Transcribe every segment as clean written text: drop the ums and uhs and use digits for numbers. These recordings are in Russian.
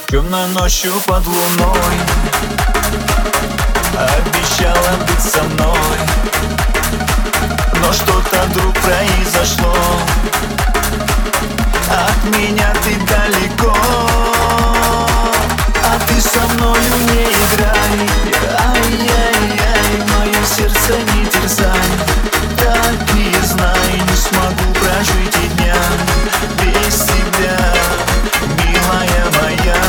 Темной ночью под луной обещала быть со мной, но что-то вдруг произошло. От меня ты далеко, а ты со мною не играй. Ай-яй-яй, мое сердце не терзай. Так и знай, не смогу прожить и дня без тебя, милая моя.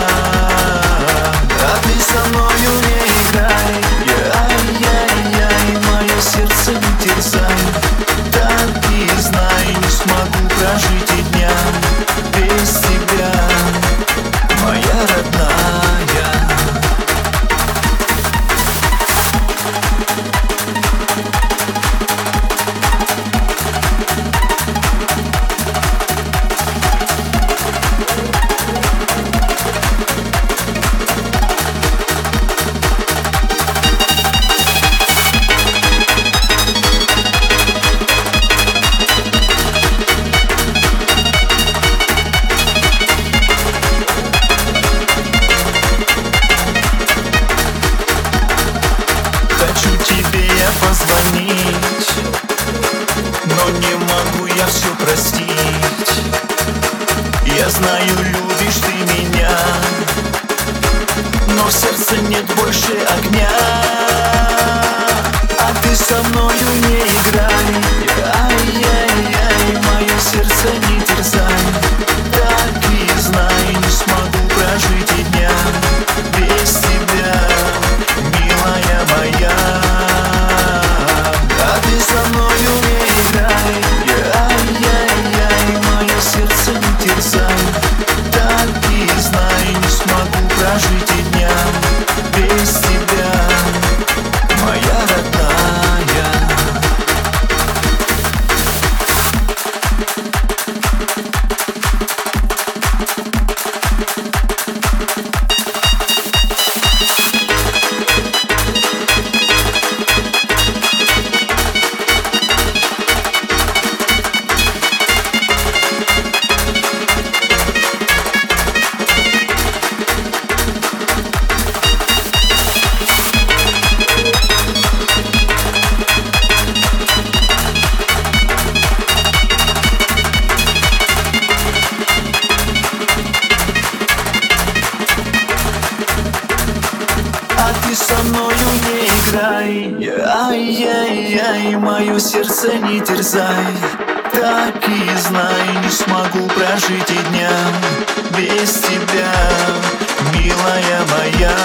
А ты со мною не играй. Ай-яй-яй, мое сердце не терзай. Так и знай, не смогу прожить и дня без тебя, моя родная. Хочу тебе я позвонить, но не могу я все простить. Я знаю, любишь ты меня, но в сердце нет больше огня. А ты со мною не играй. Ай-яй-яй, мое сердце не терзай. Так и знай, не смогу прожить и дня без тебя, милая моя. А ты со мною не играй. Ай-яй-яй, мое сердце не терзай. Так и знай, не смогу прожить и дня без тебя, моя родная. А ты со мною не играй. Ай-яй-яй, мое сердце не терзай. Так и знай, не смогу прожить и дня без тебя, милая моя.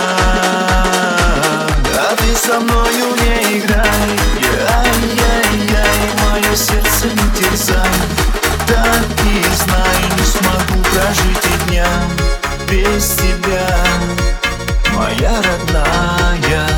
А ты со мною не играй. Ай-яй-яй, мое сердце не терзай. Так и знай, не смогу прожить и дня без тебя, моя родная.